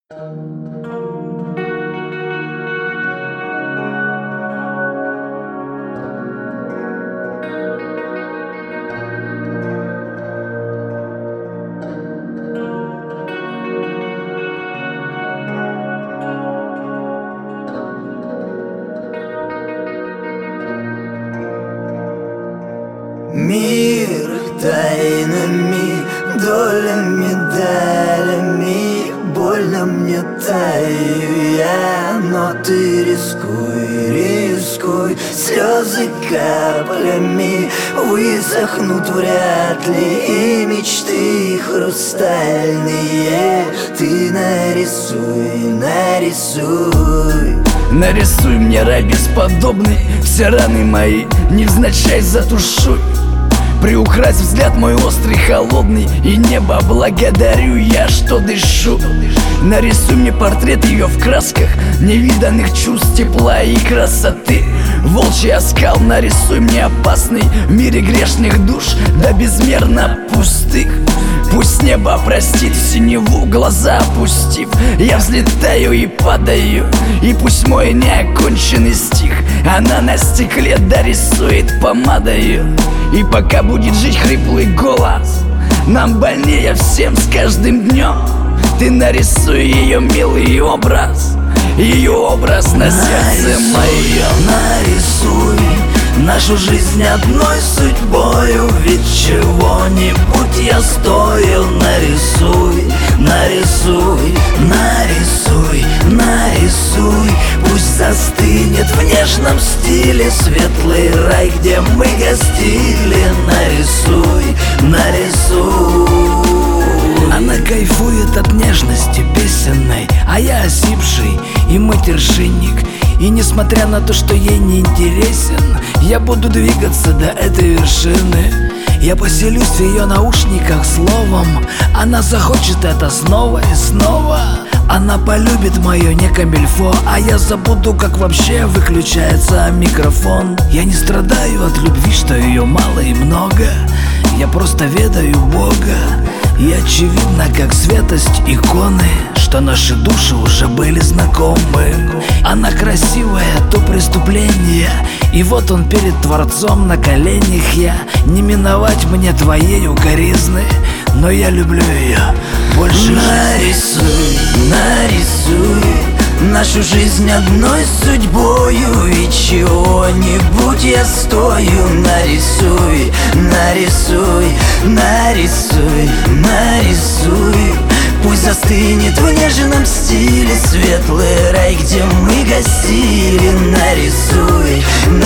Мир тайнами, долями, медалями. Больно мне таю я, но ты рискуй, рискуй. Слезы каплями высохнут вряд ли, и мечты хрустальные ты нарисуй, нарисуй. Нарисуй мне рай бесподобный, все раны мои невзначай затушуй. Приукрась взгляд мой острый, холодный, и небо благодарю я, что дышу. Нарисуй мне портрет ее в красках невиданных чувств, тепла и красоты. Волчий оскал нарисуй мне опасный в мире грешных душ, да безмерно пустых. Пусть небо простит в синеву, глаза опустив, я взлетаю и падаю. И пусть мой неоконченный стих она на стекле дорисует помадою. И пока будет жить хриплый голос, нам больнее всем с каждым днем. Ты нарисуй ее милый образ, ее образ на сердце моем. Нарисуй нашу жизнь одной судьбою, ведь чего-нибудь я стою. Нарисуй, нарисуй, нарисуй, нарисуй. Пусть застынет в нежном стиле светлый рай, где мы гостили. Нарисуй, нарисуй. Она кайфует от нежности песенной, а я осипший и матершинник. И несмотря на то, что ей не интересен, я буду двигаться до этой вершины. Я поселюсь в ее наушниках словом, она захочет это снова и снова. Она полюбит мое не камильфо, а я забуду, как вообще выключается микрофон. Я не страдаю от любви, что ее мало и много, я просто ведаю Бога. И очевидно, как святость иконы, что наши души уже были знакомы. Она красивая, то преступление, и вот он перед Творцом на коленях я. Не миновать мне твоей укоризны, но я люблю ее больше. Нарисуй, нарисуй нашу жизнь одной судьбою, и чего-нибудь я стою. Нарисуй, нарисуй, нарисуй, нарисуй. Пусть застынет в нежном стиле светлый рай, где мы гостили. Нарисуй,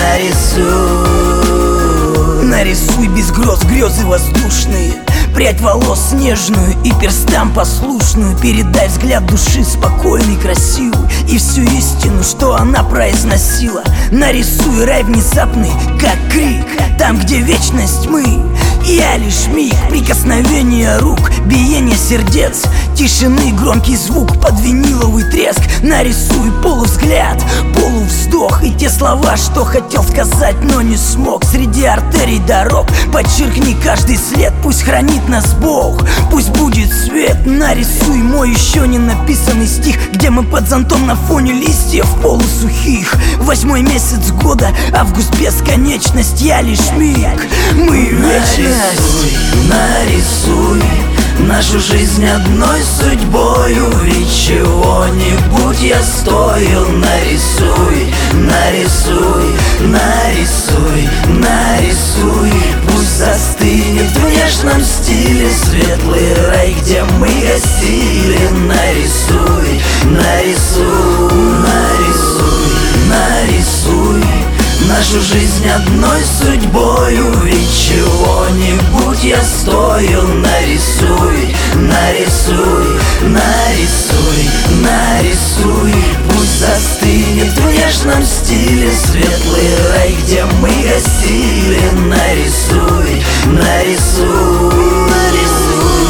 нарисуй. Нарисуй без грез грезы воздушные, прядь волос нежную и перстам послушную. Передай взгляд души спокойный, красивый, и всю истину, что она произносила. Нарисуй рай внезапный, как крик, там, где вечность мы. Я лишь миг, прикосновение рук, биение сердец, тишины громкий звук под виниловый треск. Нарисуй полувзгляд, полувздох, и те слова, что хотел сказать, но не смог. Среди артерий дорог подчеркни каждый след, пусть хранит нас Бог, пусть будет свет. Нарисуй мой еще не написанный стих, где мы под зонтом на фоне листьев полусухих. 8-й месяц года, август бесконечность, я лишь миг, мы вечность. Нарисуй, нарисуй нашу жизнь одной судьбою, ведь чего-нибудь я стою. Нарисуй, нарисуй, нарисуй, нарисуй. Пусть застынет в нежном стиле светлый рай, где мы гостили. Нарисуй, нарисуй, нарисуй, нарисуй нашу жизнь одной судьбою, ведь чего-нибудь я стою. Нарисуй, нарисуй, нарисуй, нарисуй. Пусть застынет в нежном стиле светлый рай, где мы гостили. Нарисуй, нарисуй, нарисуй.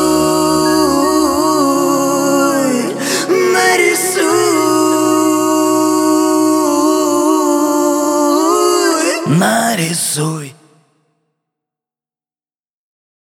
Нарисуй. Нарисуй